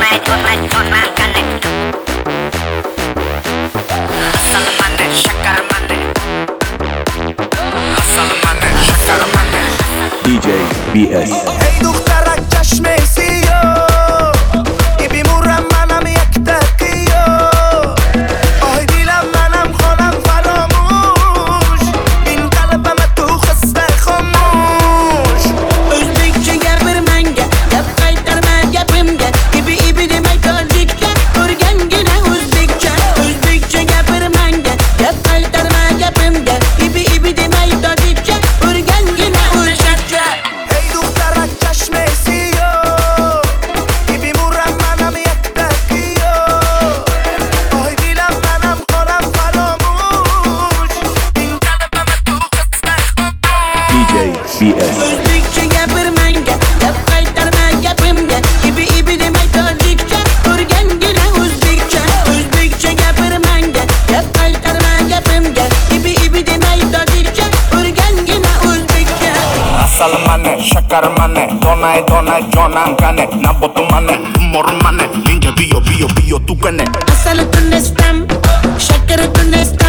DJ BS ای دخترک چشم سیاه ای بیمورم منم یک دقیقه آی دیلم منم خانم فراموش این قلبم تو خسته خاموش Özbekçe gapirmanga gap qaytarma gapimga ibi demay tojikcha o'rgangina o'zbekcha Özbekçe gapirmanga gap qaytarma gapimga ibi demay tojikcha o'rgangina o'zbekcha ای دخترک چشم سیاه ای بیمورم منم یک دقیقه آی دیلم منم خانم فراموش این قلبم تو خسته خاموش DJ BS Özbekçe gapirmanga gap qaytarma gapimga ibi demay tojikcha o'rgangina o'zbekcha Özbekçe gapirmanga gap qaytarma gapimga ibi demay tojikcha o'rgangina o'zbekcha Asal mane, shakar mane, donay donay jonan kane, nabotu mane, mor mane, linge bio tukane. Asal tunestam, şeker tunestam